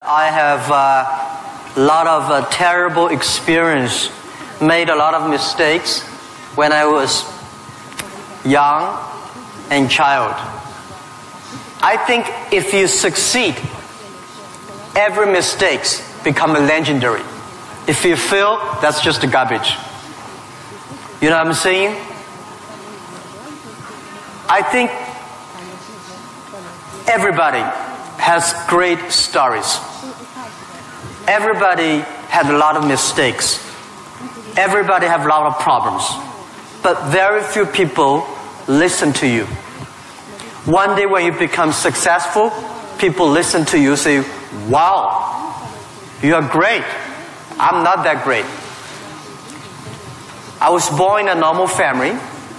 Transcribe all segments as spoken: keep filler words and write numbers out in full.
I have a lot of uh, terrible experience, made a lot of mistakes when I was young and child. I think if you succeed, every mistake become legendary. If you fail, that's just garbage. You know what I'm saying? I think everybody has great stories. Everybody had a lot of mistakes. Everybody have a lot of problems. But very few people listen to you. One day when you become successful, people listen to you and say, wow, you are great. I'm not that great. I was born in a normal family,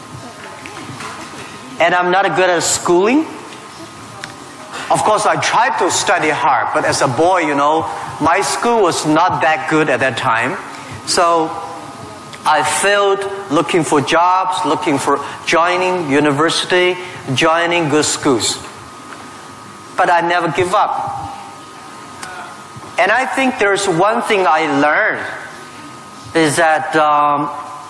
and I'm not good at schooling. Of course, I tried to study hard, but as a boy, you know, my school was not that good at that time. So I failed looking for jobs, looking for joining university, joining good schools. But I never give up. And I think there's one thing I learned, is that um,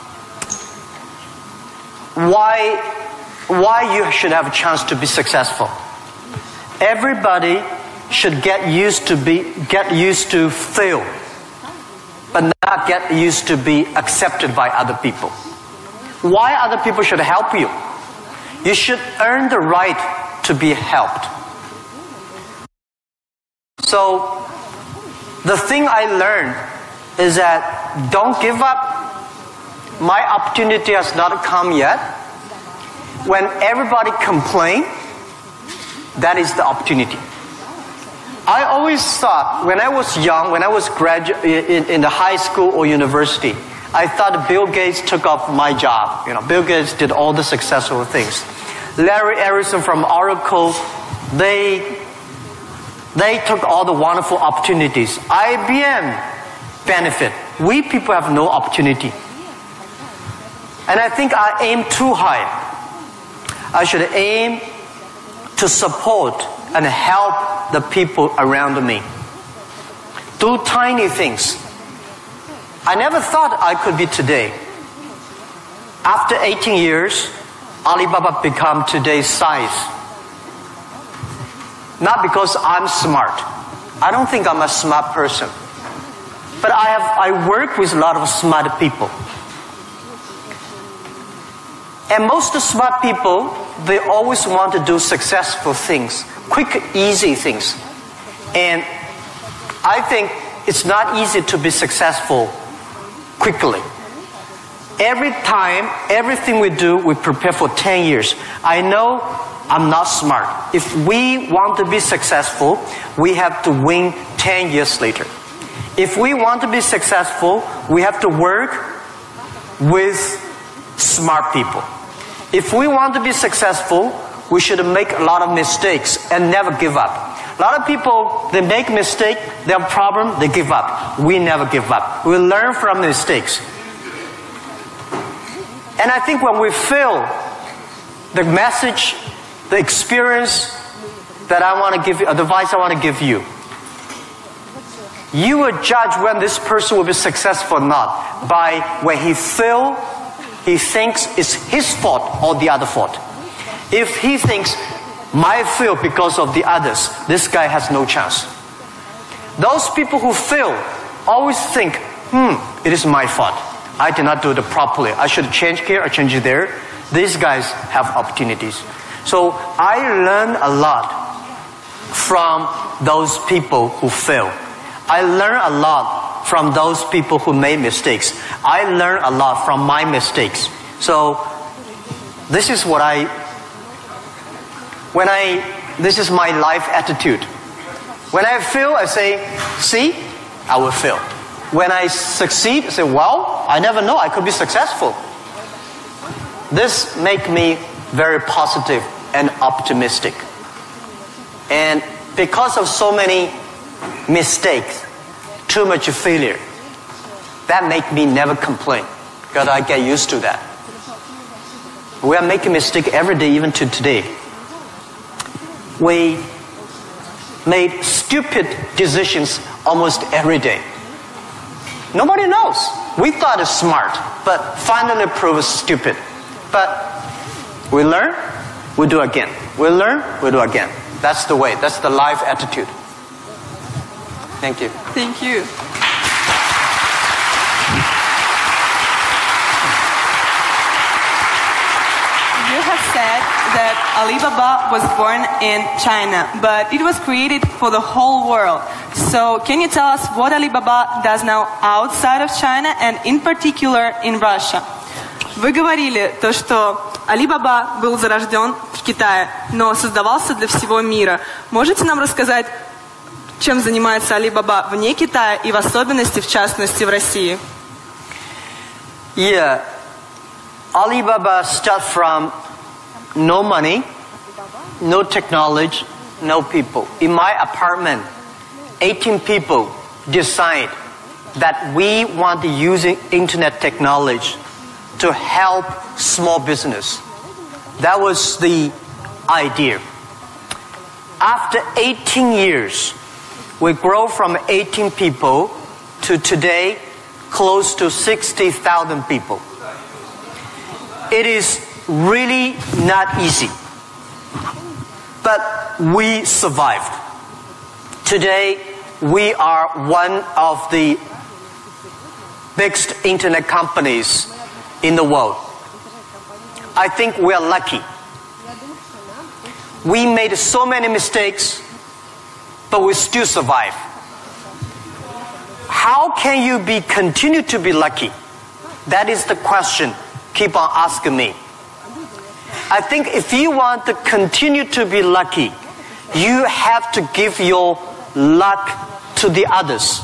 why, why you should have a chance to be successful. Everybody should get used to be get used to fail, but not get used to be accepted by other people. Why other people should help you? You should earn the right to be helped. So the thing I learned is that don't give up. My opportunity has not come yet. When everybody complains, that is the opportunity. I always thought, when I was young, when I was gradu- in, in the high school or university, I thought Bill Gates took off my job. You know, Bill Gates did all the successful things. Larry Ellison from Oracle, they, they took all the wonderful opportunities. I B M benefit. We people have no opportunity. And I think I aim too high. I should aim to support and help the people around me. Do tiny things. I never thought I could be today. After eighteen years, Alibaba become today's size. Not because I'm smart. I don't think I'm a smart person. But I have I work with a lot of smart people. And most smart people, they always want to do successful things, quick, easy things. And I think it's not easy to be successful quickly. Every time, everything we do, we prepare for ten years. I know I'm not smart. If we want to be successful, we have to win ten years later. If we want to be successful, we have to work with smart people. If we want to be successful, we should make a lot of mistakes and never give up. A lot of people, they make mistakes, they have a problem, they give up. We never give up. We learn from mistakes. And I think when we fail, the message, the experience that I want to give you, advice I want to give you, you will judge when this person will be successful or not by when he fails, he thinks it's his fault or the other fault. If he thinks, my fail because of the others, this guy has no chance. Those people who fail always think, hmm, it is my fault. I did not do it properly. I should change here or change there. These guys have opportunities. So I learned a lot from those people who fail. I learned a lot from those people who made mistakes. I learned a lot from my mistakes. So this is what I, when I, this is my life attitude. When I fail, I say, see, I will fail. When I succeed, I say, well, I never know, I could be successful. This makes me very positive and optimistic. And because of so many mistakes, too much failure, that makes me never complain, because I get used to that. We are making mistakes every day, even to today. We made stupid decisions almost every day. Nobody knows. We thought it's smart, but finally proved stupid. But we learn, we do again. We learn, we do again. That's the way. That's the life attitude. Thank you. Thank you. You have said that Alibaba was born in China, but it was created for the whole world. So can you tell us what Alibaba does now outside of China and in particular in Russia? Вы говорили то, что Alibaba был зарожден в Китае, но создавался для всего мира. Можете нам рассказать, чем занимается Alibaba вне Китая и в особенности, в частности, в России? Yeah. Alibaba starts from no money, no technology, no people. In my apartment, eighteen people decide that we want to use internet technology to help small business. That was the idea. After eighteen years, we grow from eighteen people to today close to sixty thousand people. It is really not easy, but we survived. Today, we are one of the biggest internet companies in the world. I think we are lucky. We made so many mistakes, but we still survive. How can you be continue to be lucky? That is the question. Keep on asking me. I think if you want to continue to be lucky, you have to give your luck to the others.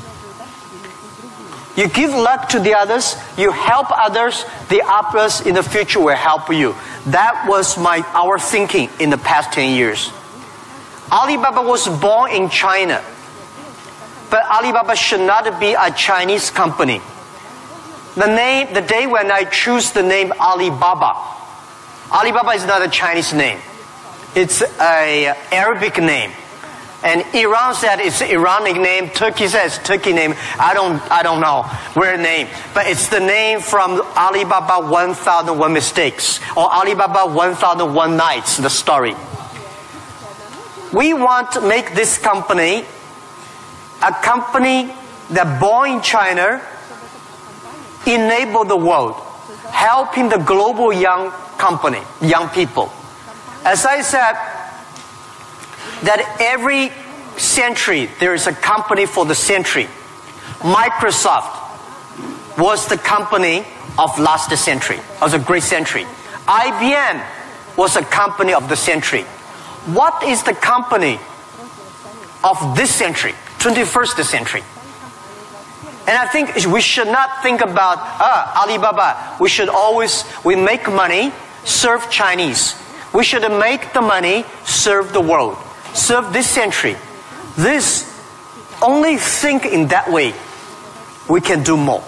You give luck to the others, you help others, the others in the future will help you. That was my our thinking in the past ten years. Alibaba was born in China, but Alibaba should not be a Chinese company. The name, the day when I choose the name Alibaba, Alibaba is not a Chinese name. It's an Arabic name. And Iran said it's an Iranic name. Turkey says Turkey name. I don't, I don't know where name. But it's the name from Alibaba one thousand one Mistakes. Or Alibaba one thousand one Nights, the story. We want to make this company a company that born in China, enable the world, helping the global young company, young people. As I said, that every century there is a company for the century. Microsoft was the company of last century, of the great century. I B M was a company of the century. What is the company of this century, twenty-first century? And I think we should not think about uh, Alibaba. We should always, we make money, serve Chinese. We should make the money, serve the world, serve this century. This, only think in that way, we can do more.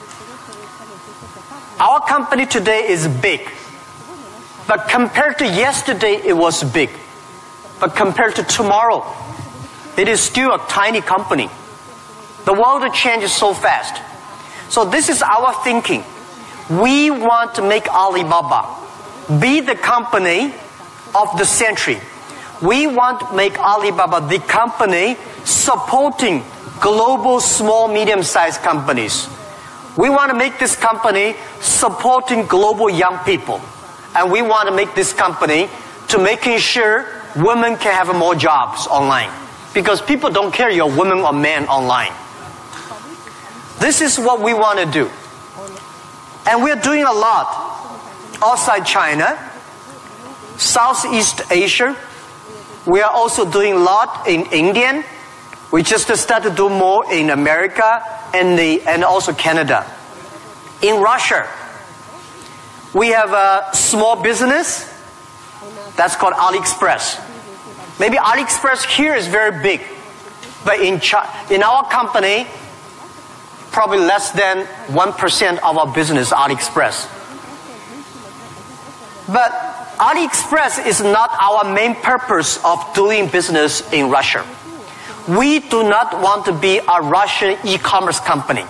Our company today is big. But compared to yesterday, it was big. But compared to tomorrow, it is still a tiny company. The world changes so fast. So this is our thinking. We want to make Alibaba be the company of the century. We want to make Alibaba the company supporting global small, medium-sized companies. We want to make this company supporting global young people. And we want to make this company to making sure women can have more jobs online. Because people don't care you're a woman or man online. This is what we want to do. And we're doing a lot outside China, Southeast Asia. We are also doing a lot in India. We just started to do more in America and, the, and also Canada. In Russia, we have a small business that's called AliExpress. Maybe AliExpress here is very big, but in, China, in our company, probably less than one percent of our business is AliExpress. But AliExpress is not our main purpose of doing business in Russia. We do not want to be a Russian e-commerce company.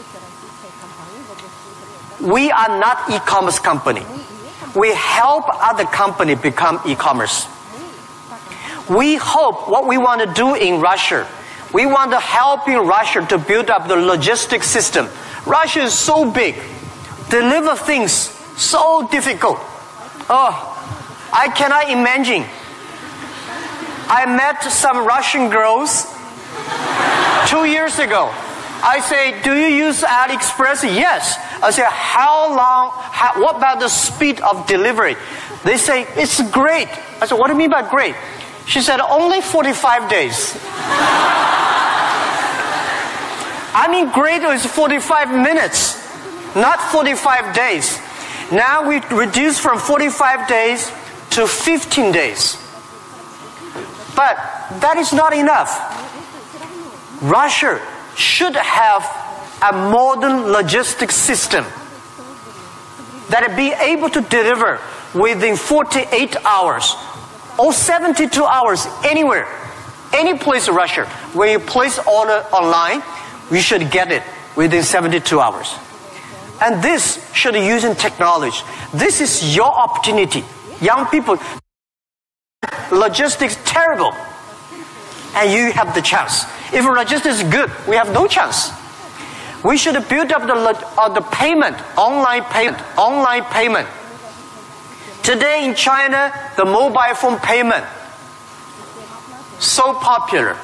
We are not e-commerce company. We help other companies become e-commerce. We hope what we want to do in Russia, we want to help in Russia to build up the logistics system. Russia is so big. Deliver things so difficult. Oh, I cannot imagine. I met some Russian girls two years ago. I say, do you use AliExpress? Yes. I say, how long, how, what about the speed of delivery? They say, it's great. I said, what do you mean by great? She said, only forty-five days. I mean, great is forty-five minutes, not forty-five days. Now we reduce from forty-five days to fifteen days. But that is not enough. Russia should have a modern logistics system that will be able to deliver within forty-eight hours or seventy-two hours anywhere, any place in Russia. When you place order online, you should get it within seventy-two hours. And this should be using technology. This is your opportunity. Young people, logistics terrible, and you have the chance. If logistics is good, we have no chance. We should build up the, uh, the payment, online payment, online payment. Today in China, the mobile phone payment, so popular.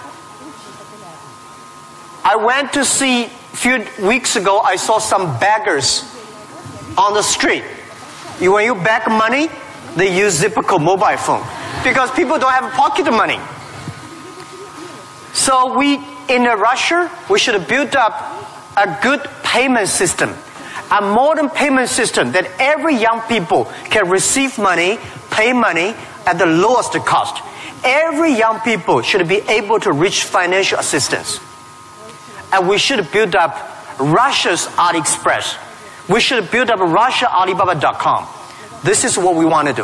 I went to see, a few weeks ago, I saw some beggars on the street. When you beg money, they use Zipco mobile phone because people don't have pocket money. So we, in Russia, we should build up a good payment system, a modern payment system that every young people can receive money, pay money at the lowest cost. Every young people should be able to reach financial assistance. And we should build up Russia's AliExpress. We should build up Russia Alibaba dot com. This is what we want to do.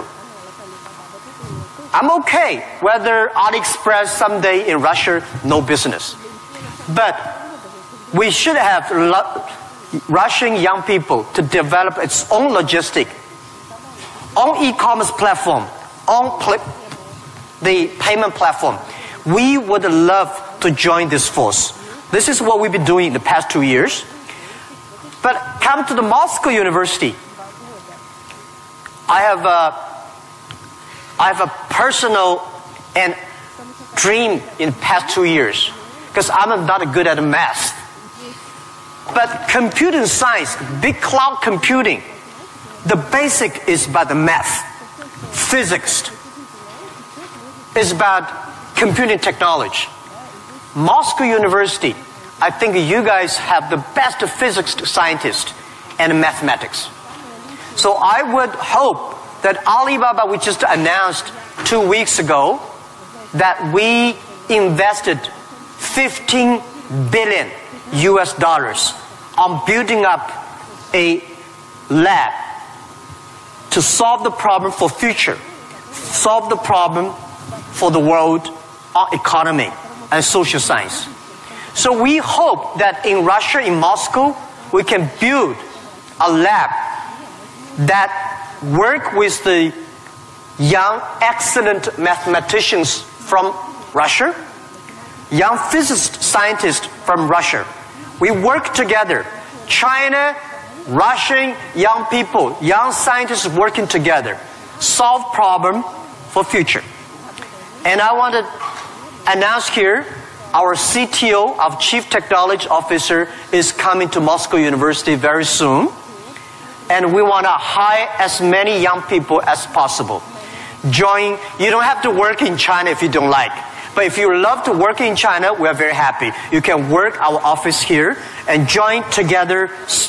I'm okay whether AliExpress someday in Russia, no business. But we should have Russian young people to develop its own logistic, own e-commerce platform, own pl the payment platform. We would love to join this force. This is what we've been doing in the past two years. But come to the Moscow University. I have a, I have a personal and dream in the past two years because I'm not good at math. But computing science, big cloud computing, the basic is about the math. Physics is about computing technology. Moscow University, I think you guys have the best physics scientists and mathematics. So I would hope that Alibaba, we just announced two weeks ago, that we invested fifteen billion U S dollars on building up a lab to solve the problem for future, solve the problem for the world economy and social science. So we hope that in Russia, in Moscow, we can build a lab that work with the young, excellent mathematicians from Russia, young physicist scientists from Russia. We work together. China, Russian young people, young scientists working together, solve problem for future. And I want to announce here, our C T O, our Chief Technology Officer, is coming to Moscow University very soon. And we want to hire as many young people as possible. Join, you don't have to work in China if you don't like. But if you love to work in China, we are very happy. You can work our office here and join together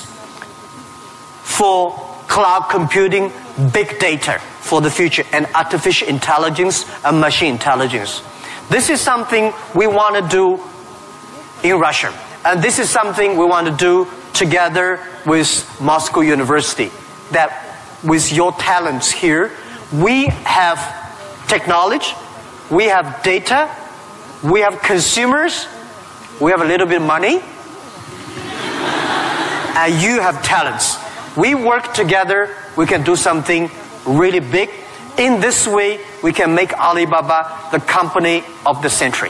for cloud computing, big data for the future, and artificial intelligence and machine intelligence. This is something we want to do in Russia. And this is something we want to do together with Moscow University. That with your talents here. We have technology, we have data, we have consumers, we have a little bit of money, and you have talents. We work together, we can do something really big. In this way, we can make Alibaba the company of the century.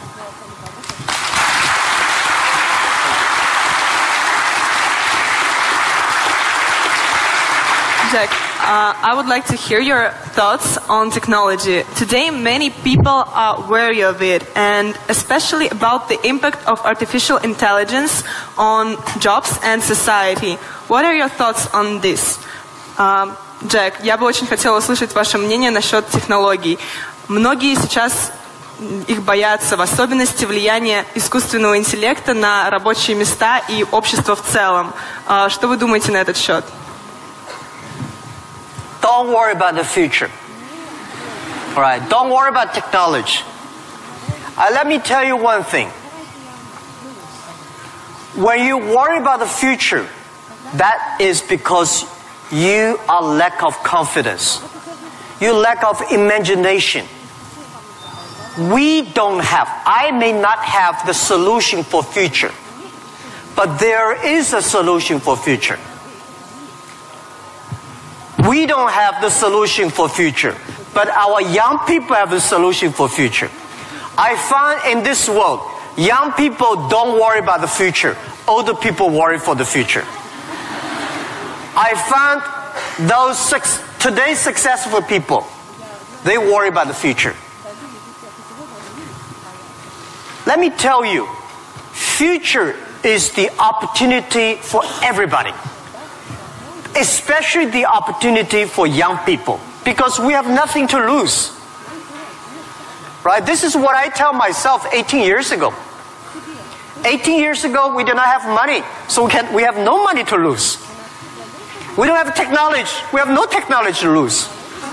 Jack, uh, I would like to hear your thoughts on technology. Today, many people are wary of it, and especially about the impact of artificial intelligence on jobs and society. What are your thoughts on this? Uh, Джек, я бы очень хотела услышать ваше мнение насчет технологий. Многие сейчас их боятся, в особенности влияния искусственного интеллекта на рабочие места и общество в целом. Uh, что вы думаете на этот счет? Don't worry about the future. All right, don't worry about technology. Uh, let me tell you one thing. When you worry about the future, that is because you are lack of confidence. You lack of imagination. We don't have, I may not have the solution for future, but there is a solution for future. We don't have the solution for future, but our young people have the solution for future. I find in this world, young people don't worry about the future. Older people worry for the future. I found those six, today's successful people, they worry about the future. Let me tell you, future is the opportunity for everybody. Especially the opportunity for young people, because we have nothing to lose. Right? This is what I tell myself eighteen years ago. eighteen years ago, we did not have money, so we, can, we have no money to lose. We don't have technology, we have no technology to lose.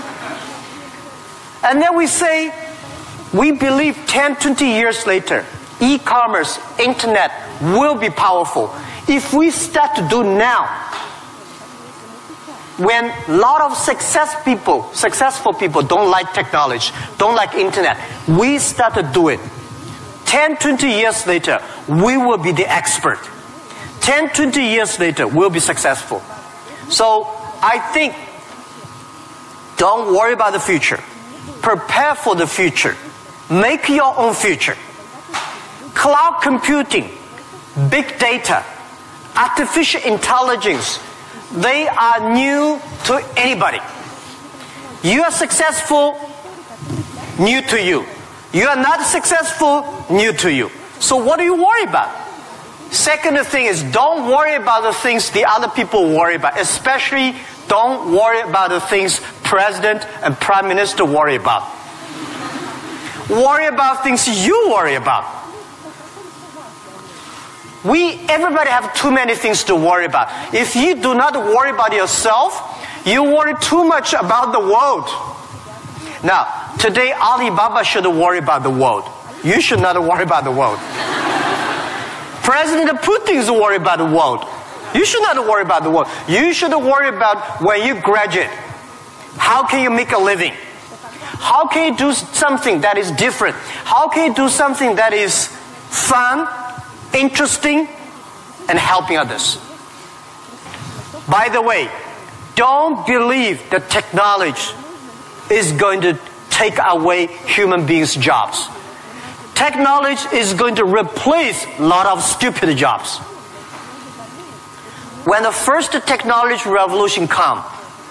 And then we say, we believe ten, twenty years later, e-commerce, internet will be powerful. If we start to do now, when a lot of success people, successful people don't like technology, don't like internet, we start to do it. ten, twenty years later, we will be the expert. ten, twenty years later, we'll be successful. So I think, don't worry about the future. Prepare for the future. Make your own future. Cloud computing, big data, artificial intelligence, they are new to anybody. You are successful, new to you. You are not successful, new to you. So what do you worry about? Second thing is, don't worry about the things the other people worry about. Especially, don't worry about the things President and Prime Minister worry about. Worry about things you worry about. We, everybody have too many things to worry about. If you do not worry about yourself, you worry too much about the world. Now, today Alibaba should worry about the world. You should not worry about the world. President Putin is worried about the world. You should not worry about the world. You should worry about when you graduate. How can you make a living? How can you do something that is different? How can you do something that is fun, interesting, and helping others? By the way, don't believe that technology is going to take away human beings' jobs. Technology is going to replace a lot of stupid jobs. When the first technology revolution comes,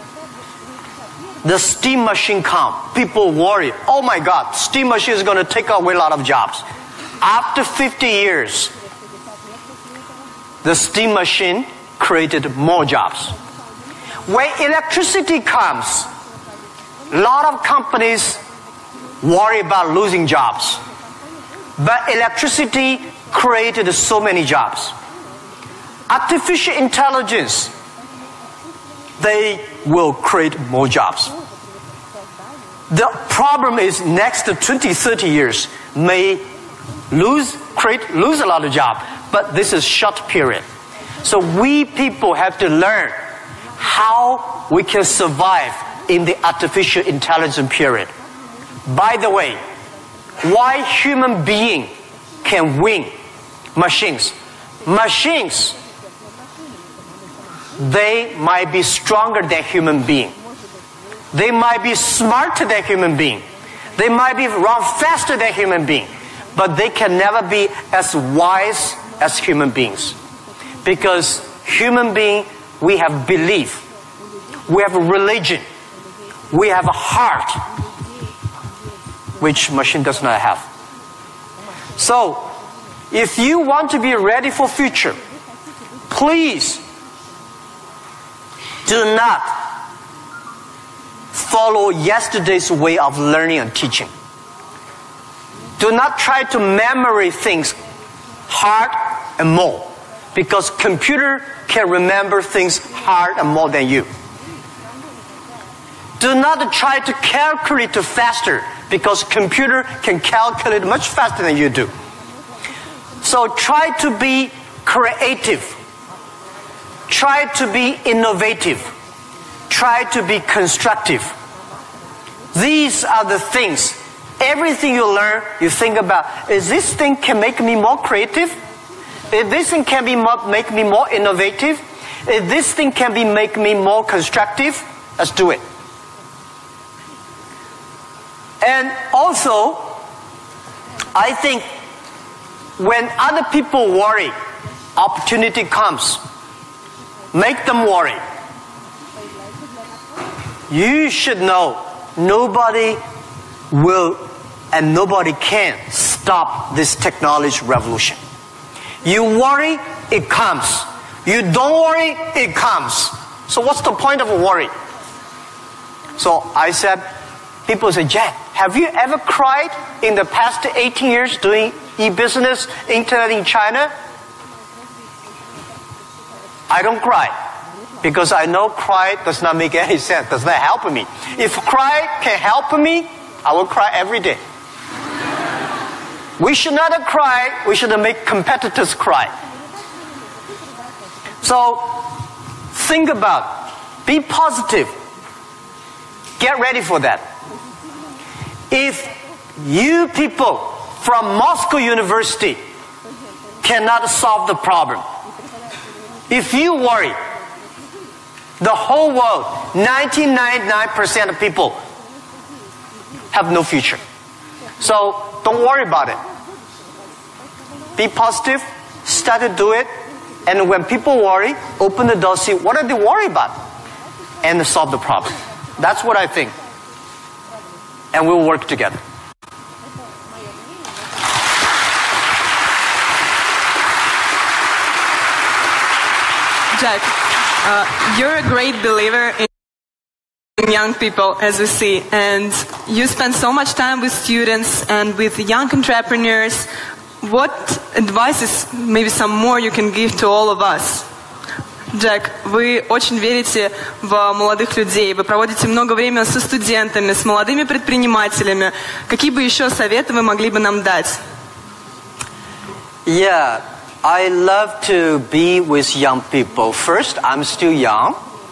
the steam machine comes, people worry, oh my God, steam machine is going to take away a lot of jobs. After fifty years, the steam machine created more jobs. When electricity comes, a lot of companies worry about losing jobs. But electricity created so many jobs. Artificial intelligence, they will create more jobs. The problem is next twenty, thirty years may lose, create, lose a lot of jobs, but this is short period. So we people have to learn how we can survive in the artificial intelligence period. By the way, why human being can win machines? Machines, they might be stronger than human being. They might be smarter than human being. They might be run faster than human being. But they can never be as wise as human beings. Because human being, we have belief. We have a religion. We have a heart, which machine does not have. So, if you want to be ready for future, please do not follow yesterday's way of learning and teaching. Do not try to memory things hard and more, because computer can remember things hard and more than you. Do not try to calculate faster, because computer can calculate much faster than you do. So try to be creative. Try to be innovative. Try to be constructive. These are the things. Everything you learn, you think about, is this thing can make me more creative? If this thing can be more, make me more innovative? If this thing can be make me more constructive, let's do it. And also, I think when other people worry, opportunity comes. Make them worry. You should know nobody will and nobody can stop this technology revolution. You worry, it comes. You don't worry, it comes. So what's the point of worry? So I said, people say, Jack, have you ever cried in the past eighteen years doing e-business, internet in China? I don't cry, because I know cry does not make any sense, does not help me. If cry can help me, I will cry every day. We should not cry, we should make competitors cry. So, think about, be positive, get ready for that. If you people from Moscow University cannot solve the problem, if you worry, the whole world, ninety-nine point nine percent of people have no future. So don't worry about it. Be positive, start to do it, and when people worry, open the door, see what are they worried about, and solve the problem. That's what I think. And we'll work together. Jack, uh, you're a great believer in young people, as we see, and you spend so much time with students and with young entrepreneurs. What advices, maybe some more, you can give to all of us? Джек, вы очень верите в молодых людей, вы проводите много времени со студентами, с молодыми предпринимателями. Какие бы еще советы вы могли бы нам дать? Yeah, I love to be with young people. First, I'm still young.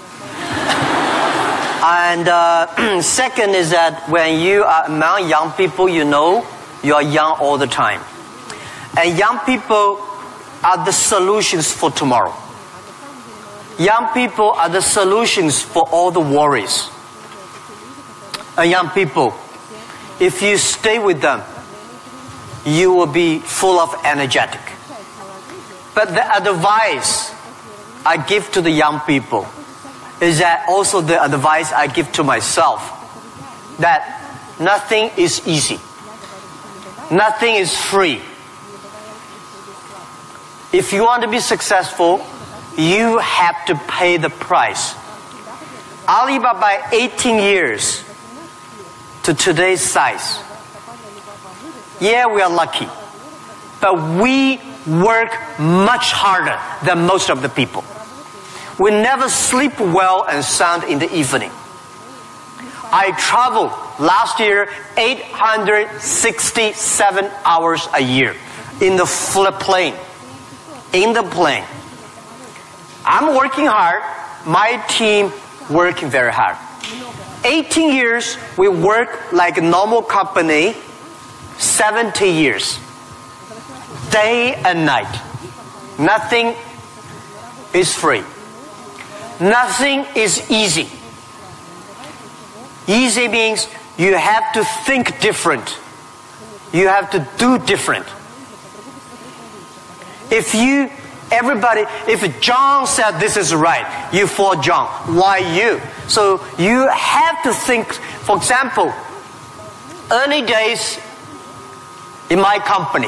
And uh, second is that when you are among young people, you know you are young all the time. And young people are the solutions for tomorrow. Young people are the solutions for all the worries. And young people, if you stay with them, you will be full of energetic. But the advice I give to the young people is that also the advice I give to myself, that nothing is easy. Nothing is free. If you want to be successful, you have to pay the price. Alibaba, eighteen years to today's size. Yeah, we are lucky. But we work much harder than most of the people. We never sleep well and sound in the evening. I traveled last year eight hundred sixty-seven hours a year in the flip plane. In the plane. I'm working hard, my team working very hard. eighteen years, we work like a normal company, seventy years. Day and night. Nothing is free. Nothing is easy. Easy means you have to think different. You have to do different. If you, everybody, if John said this is right, you follow John. Why you? So you have to think, for example, early days in my company,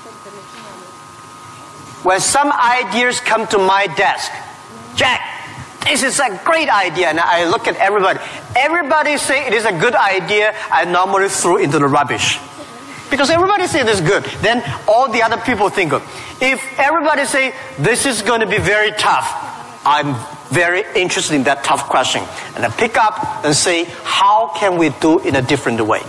when some ideas come to my desk, Jack, this is a great idea, and I look at everybody. Everybody say it is a good idea, I normally throw into the rubbish. Because everybody say this is good, then all the other people think of. If everybody say this is going to be very tough, I'm very interested in that tough question. And I pick up and say, how can we do it in a different way?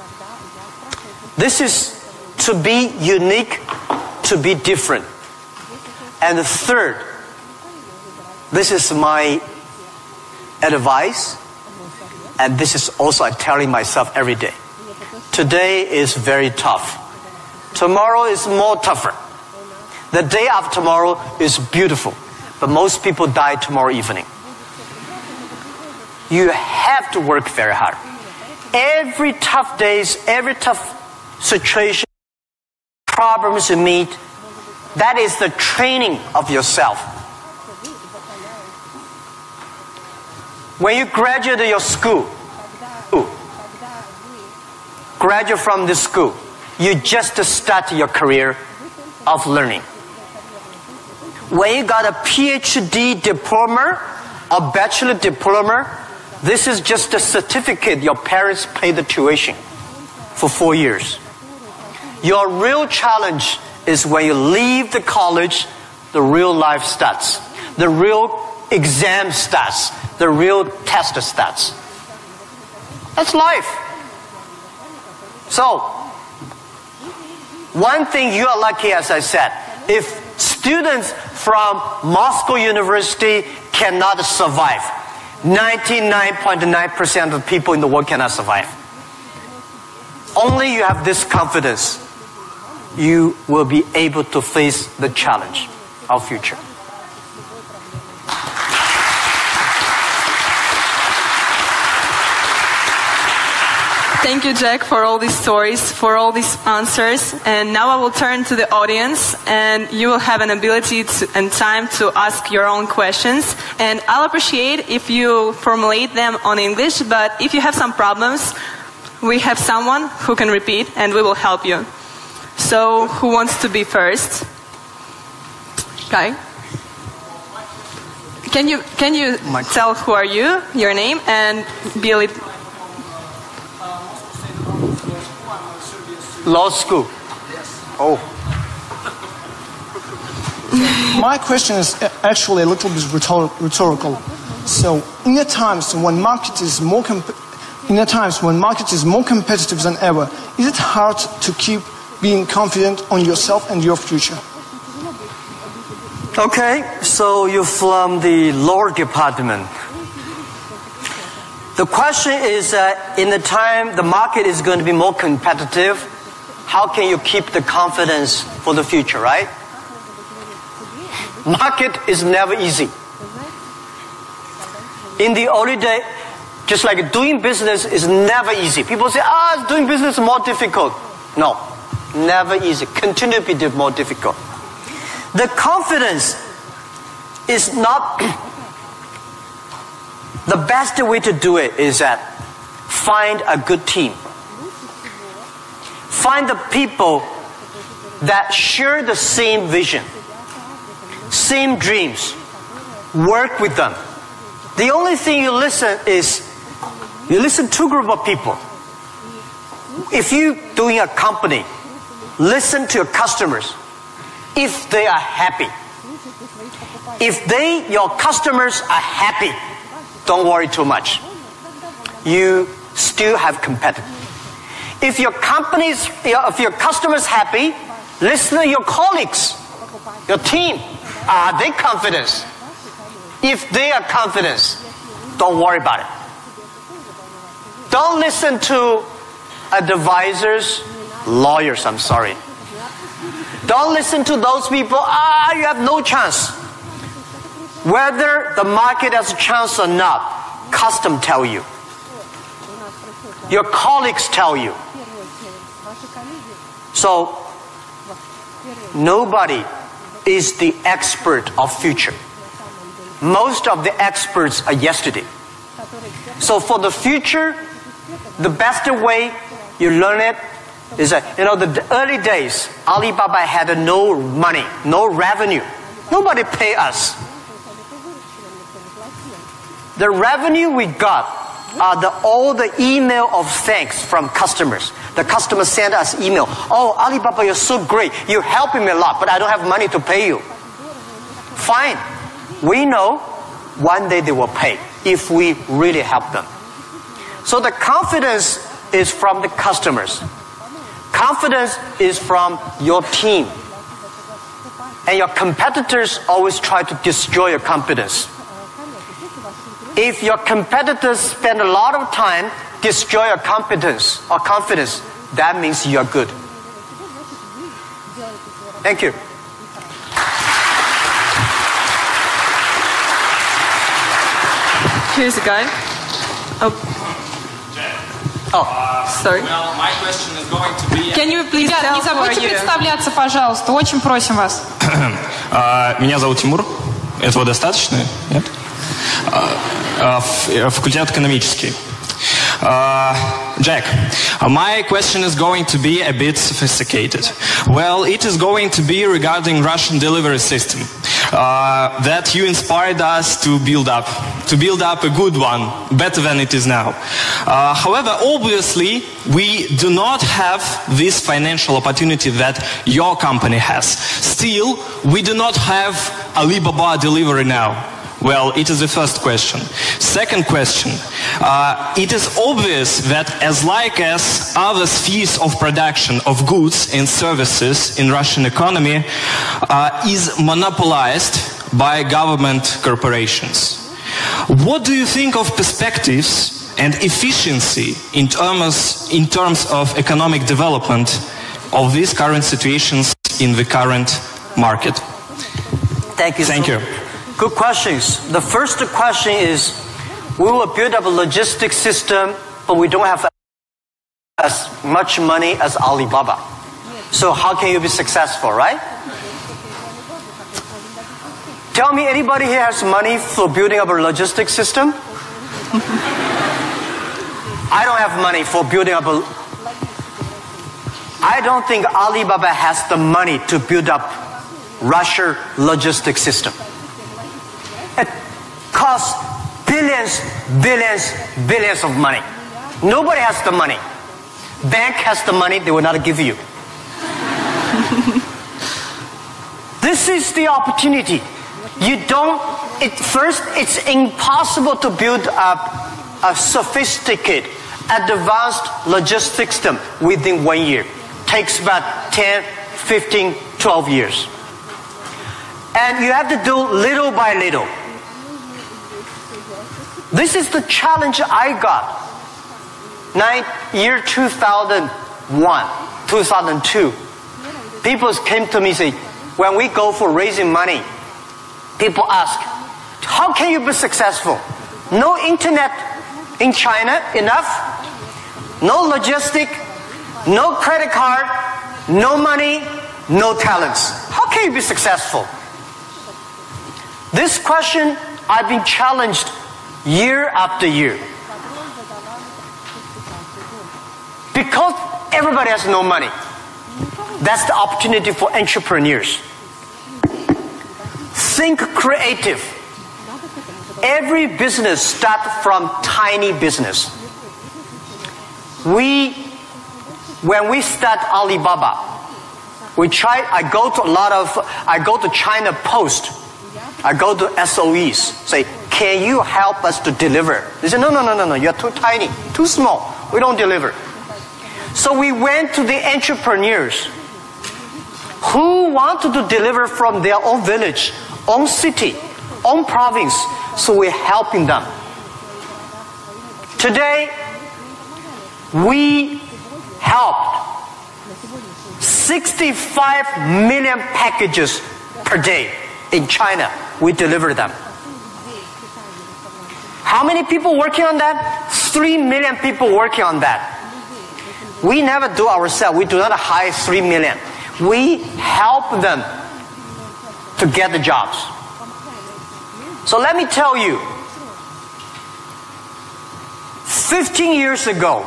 This is to be unique, to be different. And the third, this is my advice, and this is also I'm telling myself every day. Today is very tough. Tomorrow is more tougher. The day after tomorrow is beautiful, but most people die tomorrow evening. You have to work very hard. Every tough days, every tough situation, problems you meet, that is the training of yourself. When you graduate your school, graduate from this school, you just start your career of learning. When you got a P H D diploma or bachelor diploma, this is just a certificate your parents paid the tuition for four years. Your real challenge is when you leave the college, the real life starts. The real exam starts. The real test starts. That's life. So, one thing you are lucky, as I said, if students from Moscow University cannot survive, ninety-nine point nine percent of people in the world cannot survive. Only you have this confidence, you will be able to face the challenge of future. Thank you, Jack, for all these stories, for all these answers. And now I will turn to the audience, and you will have an ability to, and time to ask your own questions. And I'll appreciate if you formulate them on English, but if you have some problems, we have someone who can repeat, and we will help you. So, who wants to be first? Guy? Can you, can you tell who are you, your name, and be a little... Law school. Oh. My question is actually a little bit rhetor- rhetorical. So, in the times when market is more comp- in the times when market is more competitive than ever, is it hard to keep being confident on yourself and your future? Okay, so you're from the law department. The question is, uh, in the time the market is going to be more competitive, how can you keep the confidence for the future, right? Market is never easy. In the early day, just like doing business is never easy. People say, ah, doing business is more difficult. No, never easy. Continue to be more difficult. The confidence is not... The best way to do it is that find a good team. Find the people that share the same vision, same dreams. Work with them. The only thing you listen is, you listen to a group of people. If you're doing a company, listen to your customers. If they are happy. If they, your customers are happy, don't worry too much. You still have competitors. If your company's, if your customers happy, listen to your colleagues, your team. Are they confident? If they are confident, don't worry about it. Don't listen to advisors, lawyers, I'm sorry. Don't listen to those people, ah, you have no chance. Whether the market has a chance or not, custom tell you. Your colleagues tell you. So, nobody is the expert of future. Most of the experts are yesterday. So for the future, the best way you learn it is that, you know, the early days, Alibaba had no money, no revenue. Nobody pay us. The revenue we got are the, all the email of thanks from customers. The customers send us email. Oh, Alibaba, you're so great. You're helping me a lot, but I don't have money to pay you. Fine. We know one day they will pay if we really help them. So the confidence is from the customers. Confidence is from your team. And your competitors always try to destroy your confidence. If your competitors spend a lot of time destroy your competence or confidence, that means you're good. Thank you. Here's a guy. Oh. Oh, sorry. Well, my question is going to be... Can you please Ребят, tell не who are забудьте you? представляться, пожалуйста. Очень просим вас. Меня зовут Тимур. Этого достаточно? Нет? Факультет экономический. Uh, Jack, uh, my question is going to be a bit sophisticated. Well, it is going to be regarding Russian delivery system uh, that you inspired us to build up, to build up a good one, better than it is now. Uh, however, obviously, we do not have this financial opportunity that your company has. Still, we do not have Alibaba delivery now. Well, it is the first question. Second question, uh, it is obvious that as like as other spheres of production of goods and services in Russian economy uh, is monopolized by government corporations. What do you think of perspectives and efficiency in terms, in terms of economic development of these current situations in the current market? Thank you. Thank so you. Good questions. The first question is, we will build up a logistics system, but we don't have as much money as Alibaba. So how can you be successful, right? Tell me, anybody here has money for building up a logistics system? I don't have money for building up a... I don't think Alibaba has the money to build up Russia logistics system. It costs billions, billions, billions of money. Nobody has the money. Bank has the money, they will not give you. This is the opportunity. You don't, it, first, it's impossible to build up a sophisticated, advanced logistics system within one year. Takes about ten, fifteen, twelve years. And you have to do little by little. This is the challenge I got. Nine, year two thousand one, two thousand two. People came to me and say, when we go for raising money, people ask, how can you be successful? No internet in China enough, no logistic, no credit card, no money, no talents. How can you be successful? This question I've been challenged year after year. Because everybody has no money. That's the opportunity for entrepreneurs. Think creative. Every business starts from tiny business. We, when we start Alibaba, we try, I go to a lot of, I go to China Post. I go to S O Es, say, can you help us to deliver? They say, no, no, no, no, no, you're too tiny, too small. We don't deliver. So we went to the entrepreneurs who wanted to deliver from their own village, own city, own province, so we're helping them. Today, we helped sixty-five million packages per day in China. We deliver them. How many people working on that? Three million people working on that. We never do ourselves. We do not hire three million. We help them to get the jobs. So let me tell you, fifteen years ago,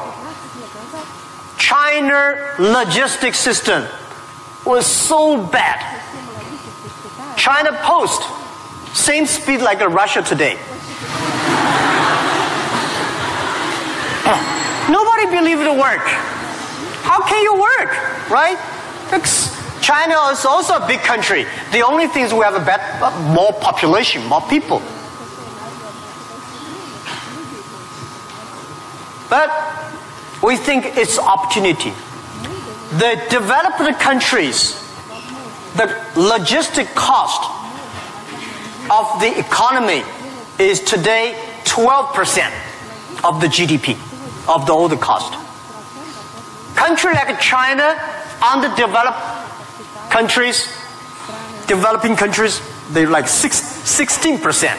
China logistics system was so bad. China Post, same speed like Russia today. Nobody believed it work. How can you work, right? Because China is also a big country. The only thing is we have a better, more population, more people. But we think it's opportunity. The developed countries, the logistic cost of the economy is today twelve percent of the G D P, of the older cost. Country like China, underdeveloped countries, developing countries, they're like six, sixteen percent.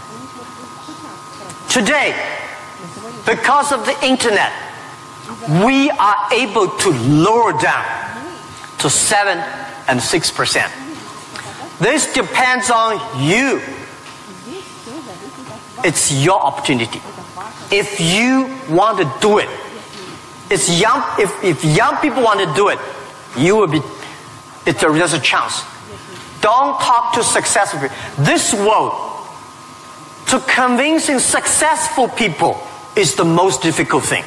Today, because of the internet, we are able to lower down to seven and six percent. This depends on you. It's your opportunity. If you want to do it, it's young. If, if young people want to do it, you will be. It's a, there's a chance. Don't talk to successful people. This world, to convincing successful people is the most difficult thing.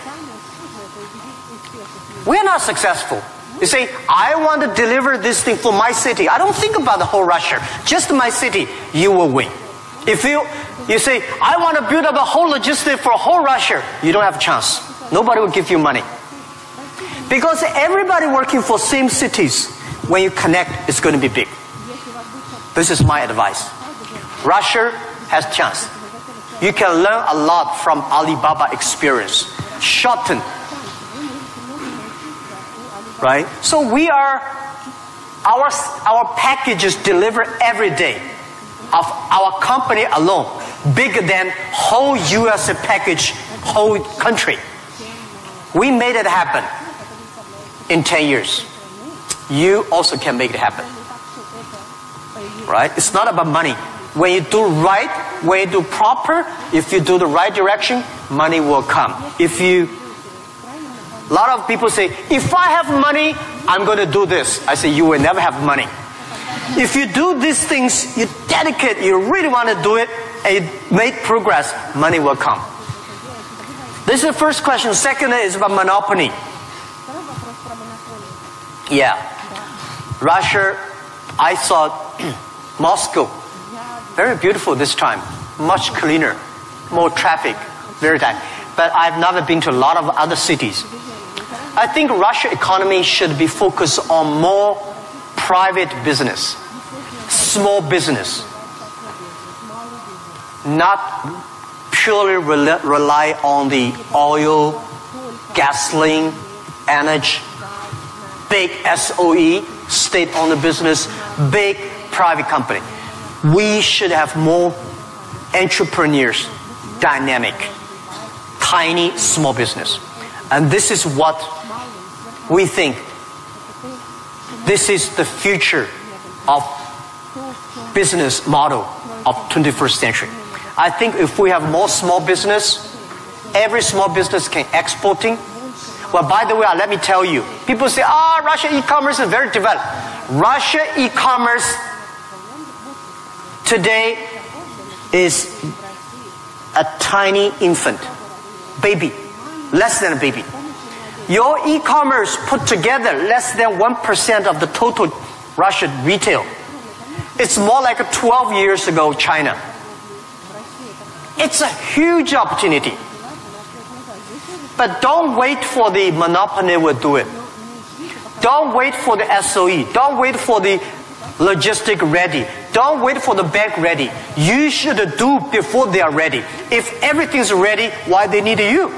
We're not successful. You say, I want to deliver this thing for my city. I don't think about the whole Russia. Just my city, you will win. If you, you say, I want to build up a whole logistic for whole Russia, you don't have a chance. Nobody will give you money. Because everybody working for same cities, when you connect, it's going to be big. This is my advice. Russia has chance. You can learn a lot from Alibaba experience. Shorten. Right? So we are, our, our packages deliver every day of our company alone, bigger than whole U S package, whole country. We made it happen in ten years. You also can make it happen. Right? It's not about money. When you do right, when you do proper, if you do the right direction, money will come. If you, a lot of people say, if I have money, I'm going to do this. I say, you will never have money. If you do these things, you dedicate, you really want to do it, and you make progress, money will come. This is the first question. Second is about monopoly. Yeah. Russia, I saw Moscow. Very beautiful this time. Much cleaner. More traffic. Very tight. But I've never been to a lot of other cities. I think Russia economy should be focused on more private business. Small business. Not purely rely on the oil, gasoline, energy, big S O E, state-owned business, big private company. We should have more entrepreneurs, dynamic, tiny, small business. And this is what we think. This is the future of business model of twenty-first century. I think if we have more small business, every small business can exporting. Well, by the way, let me tell you, people say, ah, oh, Russia e-commerce is very developed. Russia e-commerce today is a tiny infant, baby, less than a baby. Your e-commerce put together less than one percent of the total Russian retail. It's more like twelve years ago China. It's a huge opportunity. But don't wait for the monopoly will do it. Don't wait for the S O E. Don't wait for the logistic ready. Don't wait for the bank ready. You should do before they are ready. If everything's ready, why they need you?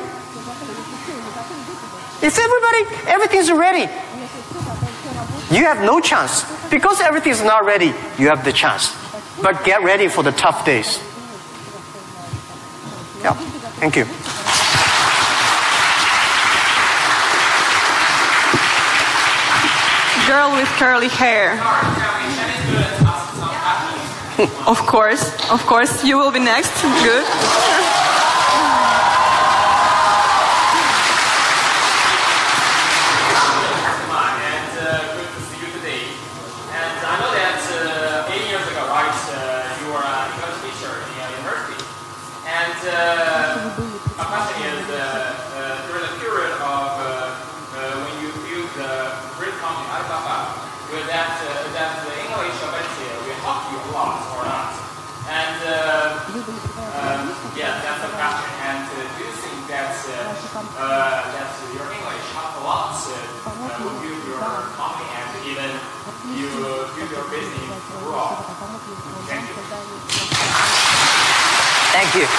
If everybody, everything's ready, you have no chance. Because everything's not ready, you have the chance. But get ready for the tough days. Yeah, thank you. Girl with curly hair. Of course, of course, you will be next. Good. Yeah, that's the question. And uh, do you think that, uh, uh, that your English helps a lot uh, uh, will build your company and even you uh, build your business abroad? Thank you. Thank you.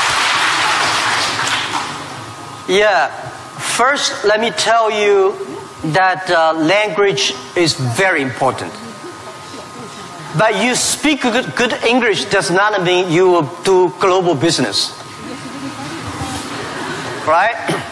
Yeah, first let me tell you that uh, language is very important. But you speak good, good English does not mean you will do global business. Right?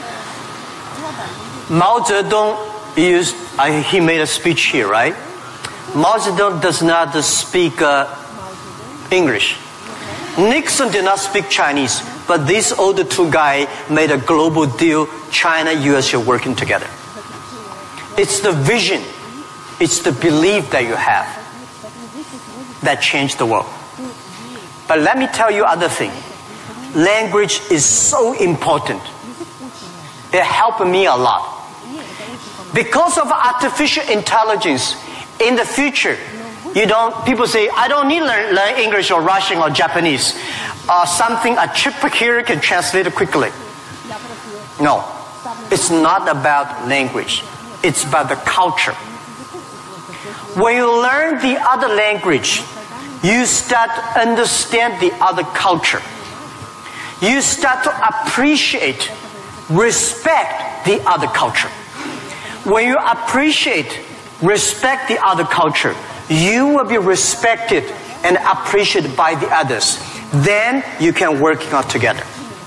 Mao Zedong used, uh, he made a speech here, right? Mao Zedong does not speak uh, English. Nixon did not speak Chinese, but these older two guys made a global deal, China, U S A working together. It's the vision, it's the belief that you have that changed the world. But let me tell you other thing. Language is so important. It helped me a lot. Because of artificial intelligence, in the future, you don't, people say, I don't need to learn, learn English or Russian or Japanese. Uh, something, a chip here can translate it quickly. No, it's not about language. It's about the culture. When you learn the other language, you start to understand the other culture. You start to appreciate, respect the other culture. When you appreciate, respect the other culture, you will be respected and appreciated by the others. Then you can work out together.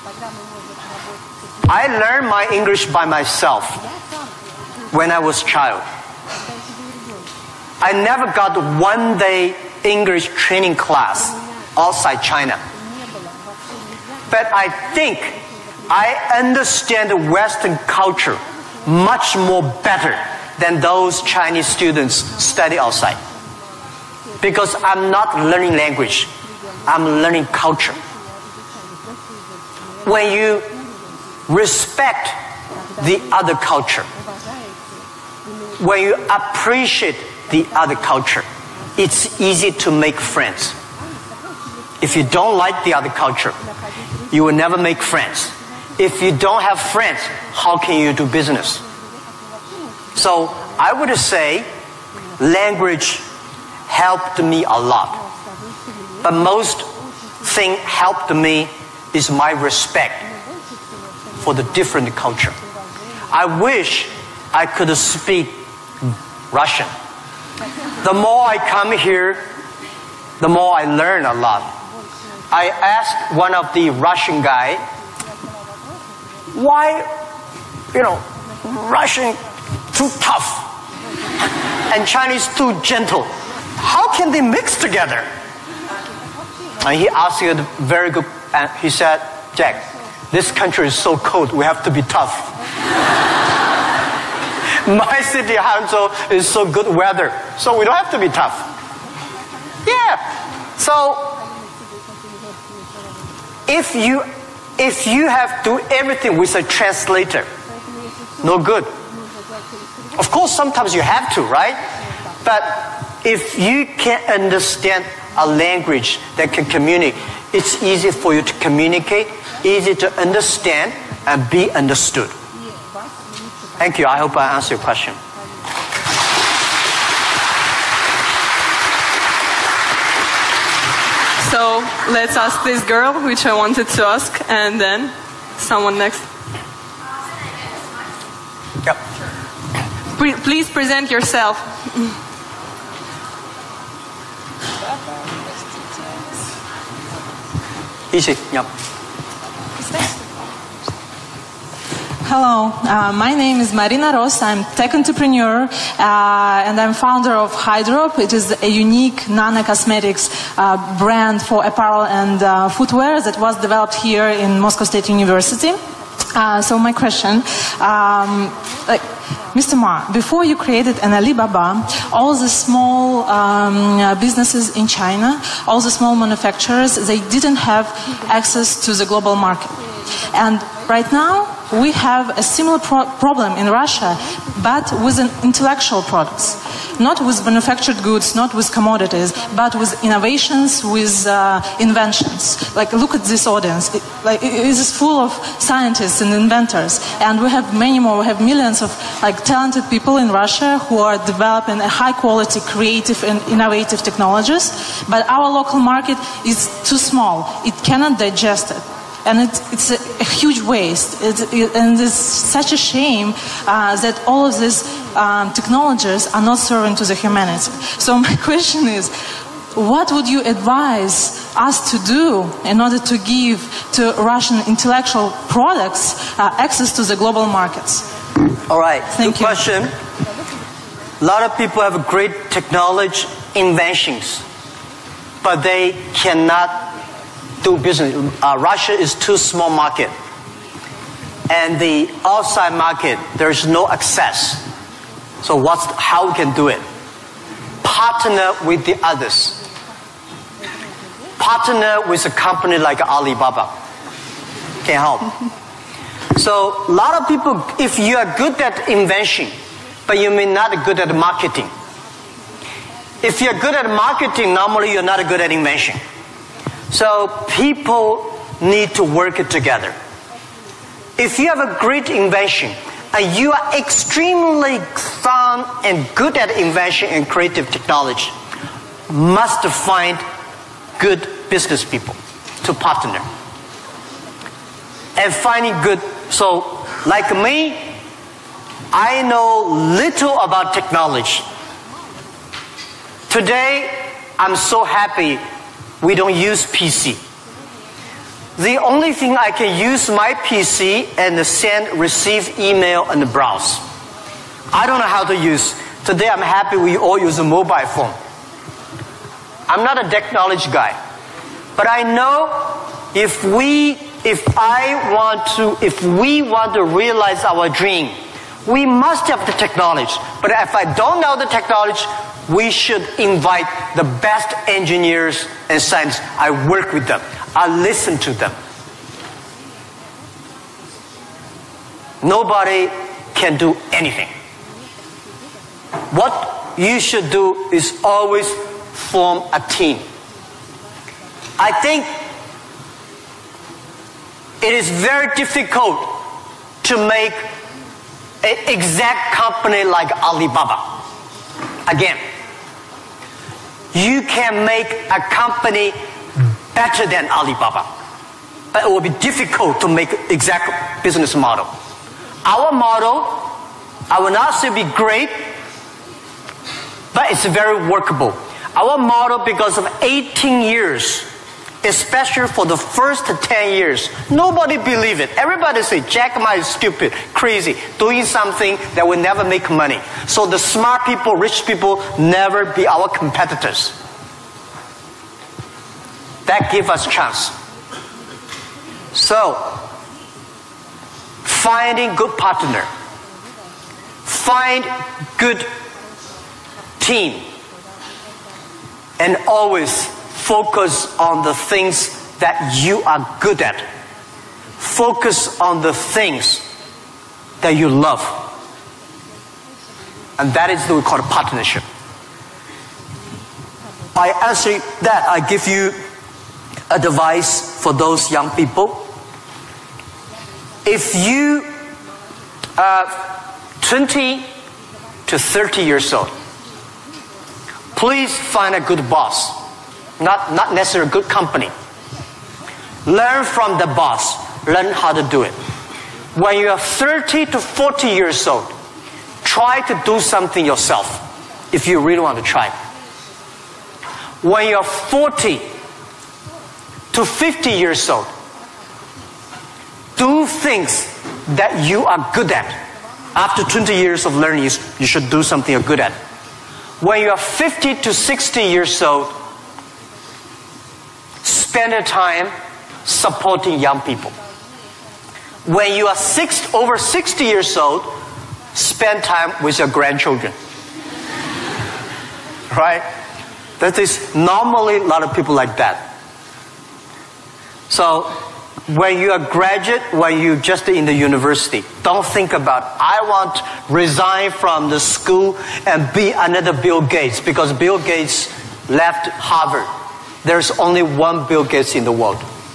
I learned my English by myself when I was a child. I never got one day English training class outside China. But I think I understand the Western culture much more better than those Chinese students study outside. Because I'm not learning language, I'm learning culture. When you respect the other culture, when you appreciate the other culture, it's easy to make friends. If you don't like the other culture, you will never make friends. If you don't have friends, how can you do business? So I would say language helped me a lot. But most thing helped me is my respect for the different culture. I wish I could speak Russian. The more I come here, the more I learn a lot. I asked one of the Russian guy, why, you know, Russian too tough and Chinese too gentle? How can they mix together? And he asked me a very good, and he said, Jack, this country is so cold, we have to be tough. My city, Hangzhou, is so good weather, so we don't have to be tough. Yeah. So, if you, if you have to do everything with a translator, no good. Of course, sometimes you have to, right? But if you can understand a language that can communicate, it's easy for you to communicate, easy to understand, and be understood. Thank you. I hope I answered your question. So let's ask this girl, which I wanted to ask, and then someone next. Yep. Pre- please present yourself. Easy. Yep. Hello, uh, my name is Marina Ross. I'm tech entrepreneur uh, and I'm founder of Hydrop. It is a unique nano-cosmetics uh, brand for apparel and uh, footwear that was developed here in Moscow State University. Uh, so my question, um, like, Mister Ma, before you created an Alibaba, all the small um, uh, businesses in China, all the small manufacturers, they didn't have access to the global market. And right now, we have a similar pro- problem in Russia, but with an intellectual products. Not with manufactured goods, not with commodities, but with innovations, with uh, inventions. Like, look at this audience. It, like, it is full of scientists and inventors. And we have many more. We have millions of like talented people in Russia who are developing a high-quality, creative and innovative technologies. But our local market is too small. It cannot digest it. And it, it's a, a huge waste. It, it, and it's such a shame uh, that all of these um, technologies are not serving to the humanity. So my question is, what would you advise us to do in order to give to Russian intellectual products uh, access to the global markets? All right. Thank Good you. question. A lot of people have great technology inventions, but they cannot do business. Uh, Russia is too small market, and the outside market there is no access. So what's how we can do it? Partner with the others. Partner with a company like Alibaba. Can help. So a lot of people, if you are good at invention, but you may not be good at marketing. If you're good at marketing, normally you're not good at invention. So people need to work together. If you have a great invention and you are extremely fun and good at invention and creative technology, must find good business people to partner. And finding good, so like me, I know little about technology. Today, I'm so happy we don't use P C. The only thing I can use my P C and send, receive email and browse. I don't know how to use. Today I'm happy we all use a mobile phone. I'm not a technology guy. But I know if we, if I want to, if we want to realize our dream, we must have the technology. But if I don't know the technology, we should invite the best engineers and scientists. I work with them. I listen to them. Nobody can do anything. What you should do is always form a team. I think it is very difficult to make an exact company like Alibaba. Again, you can make a company better than Alibaba, but it will be difficult to make exact business model. Our model, I will not say be great, but it's very workable. Our model, because of eighteen years, especially for the first ten years, nobody believed it. Everybody say, Jack Ma is stupid, crazy, doing something that will never make money. So the smart people, rich people, never be our competitors. That give us chance. So, finding good partner, find good team, and always focus on the things that you are good at. Focus on the things that you love. And that is what we call a partnership. I answer that, I give you advice for those young people. If you are twenty to thirty years old, please find a good boss. not, not necessarily a good company. Learn from the boss. Learn how to do it. When you are thirty to forty years old, try to do something yourself if you really want to try. When you're forty to fifty years old, do things that you are good at. After twenty years of learning, you, you should do something you're good at. When you are fifty to sixty years old, spend your time supporting young people. When you are six, over sixty years old, spend time with your grandchildren. Right? That is normally a lot of people like that. So, when you are graduate, when you just in the university, don't think about, I want to resign from the school and be another Bill Gates, because Bill Gates left Harvard. There's only one Bill Gates in the world.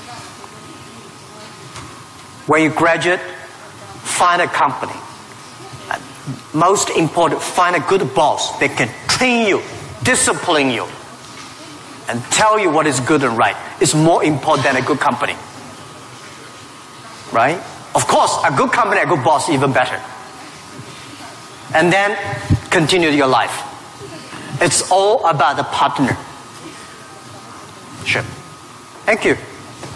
When you graduate, find a company. Most important, find a good boss that can train you, discipline you, and tell you what is good and right. It's more important than a good company. Right? Of course, a good company, a good boss, even better. And then continue your life. It's all about the partner. Sure. Thank you.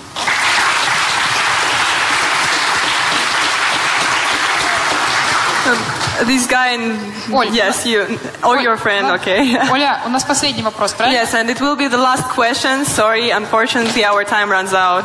Um, this guy and Оль, yes, you or Оль, your friend, ну, okay. Оля, у нас последний вопрос, правильно? Yes, and it will be the last question. Sorry, unfortunately, our time runs out.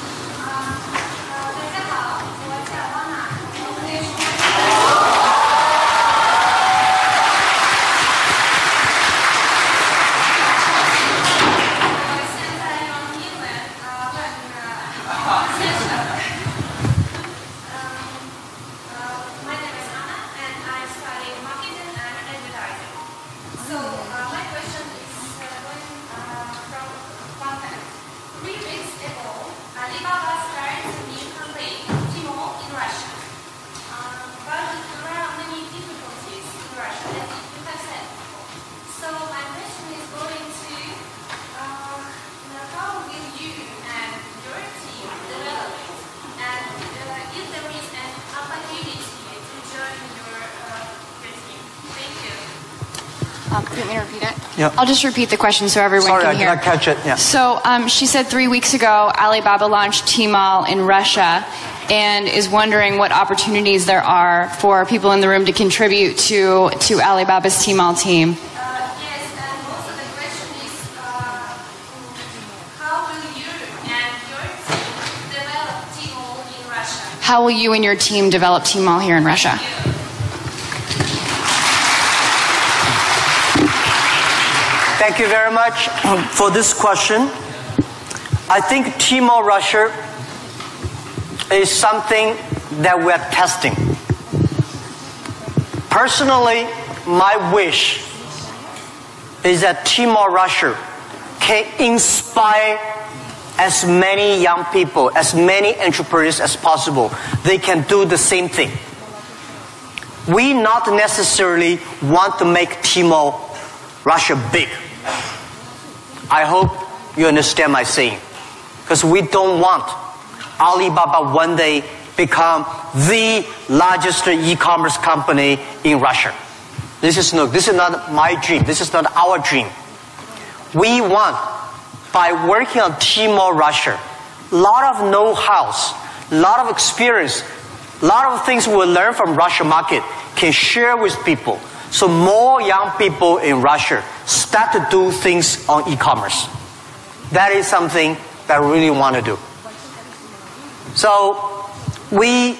Um, do you want me to repeat it? Yeah. I'll just repeat the question so everyone Sorry, can I hear. did not catch it. Yeah. So um, she said three weeks ago Alibaba launched Tmall in Russia and is wondering what opportunities there are for people in the room to contribute to, to Alibaba's Tmall team. How will you and your team develop Tmall here in Russia? Thank you very much for this question. I think Tmall Russia is something that we're testing. Personally, my wish is that Tmall Russia can inspire as many young people, as many entrepreneurs as possible. They can do the same thing. We not necessarily want to make Tmall Russia big. I hope you understand my saying. Because we don't want Alibaba one day become the largest e-commerce company in Russia. This is no, this is not my dream. This is not our dream. We want, by working on Tmall Russia, a lot of know-hows, a lot of experience, a lot of things we learn from Russia market can share with people. So more young people in Russia start to do things on e-commerce. That is something that I really want to do. So we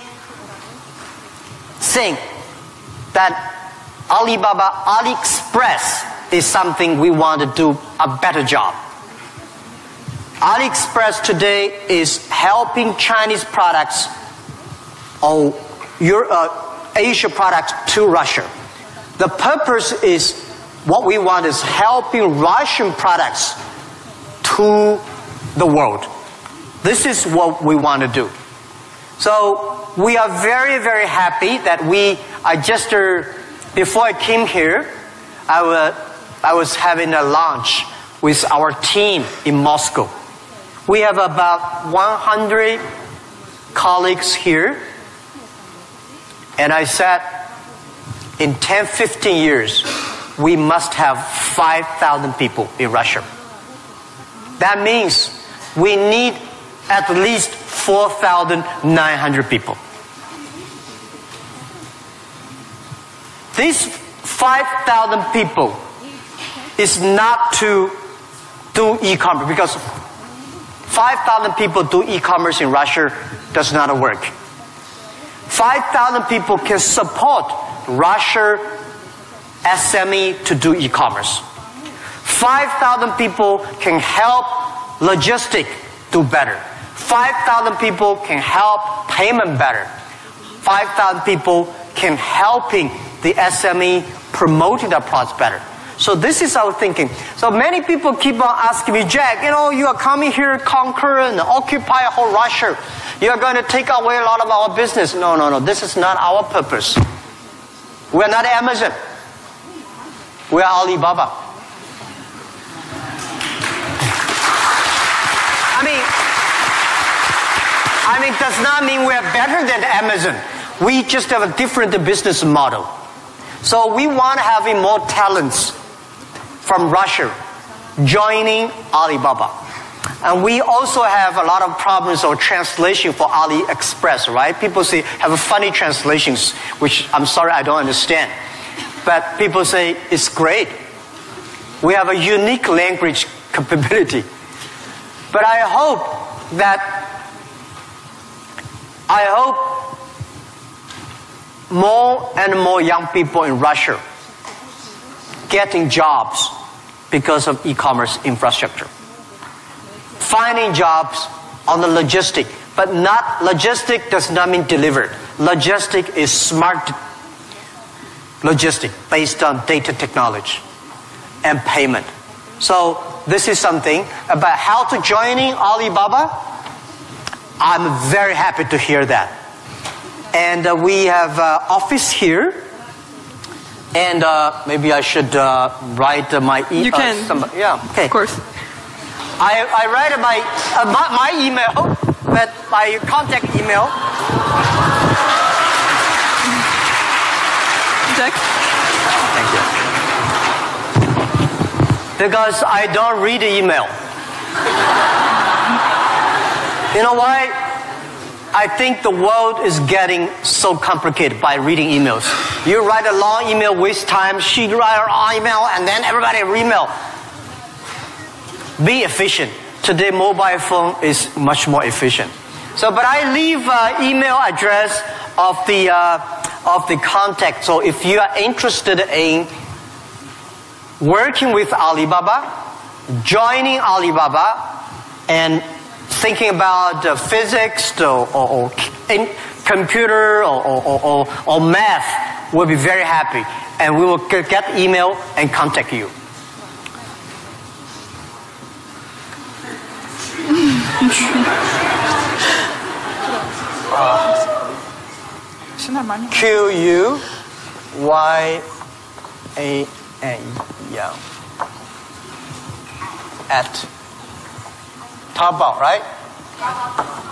think that Alibaba, AliExpress is something we want to do a better job. AliExpress today is helping Chinese products or your, uh, Asia products to Russia. The purpose is, what we want is helping Russian products to the world. This is what we want to do. So we are very, very happy that we, I just, uh, before I came here, I was, I was having a lunch with our team in Moscow. We have about one hundred colleagues here. And I said, in ten, fifteen years, we must have five thousand people in Russia. That means we need at least four thousand nine hundred people. These five thousand people is not to do e-commerce, because five thousand people do e-commerce in Russia does not work. five thousand people can support Russia S M E to do e-commerce. five thousand people can help logistics do better. five thousand people can help payment better. five thousand people can helping the S M E promoting their products better. So this is our thinking. So many people keep on asking me, Jack, you know, you are coming here to conquer and occupy whole Russia. You are going to take away a lot of our business. No, no, no. This is not our purpose. We are not Amazon. We are Alibaba. I mean, I mean, does not mean we are better than Amazon. We just have a different business model. So we want to have more talents from Russia joining Alibaba. And we also have a lot of problems of translation for AliExpress, right? People say, have funny translations, which I'm sorry, I don't understand. But people say, it's great. We have a unique language capability. But I hope that, I hope more and more young people in Russia getting jobs because of e-commerce infrastructure. Finding jobs on the logistic, but not logistic does not mean delivered. Logistic is smart logistic based on data technology and payment. So this is something about how to joining Alibaba. I'm very happy to hear that. And uh, we have uh, office here. And uh, maybe I should uh, write uh, my email. You can. Uh, somebody, yeah, okay. Of course. I, I write my, uh, my, my email, but my contact email. Jack? Thank you. Because I don't read the email. You know why? I think the world is getting so complicated by reading emails. You write a long email, waste time. She write a long email, and then everybody email. Be efficient. Today, mobile phone is much more efficient. So, but I leave uh, email address of the uh, of the contact. So, if you are interested in working with Alibaba, joining Alibaba, and thinking about uh, physics or, or, or in computer or, or, or, or math, we'll be very happy, and we will get email and contact you. Все нормально. Q U Y A N, yeah. At Taobao, right?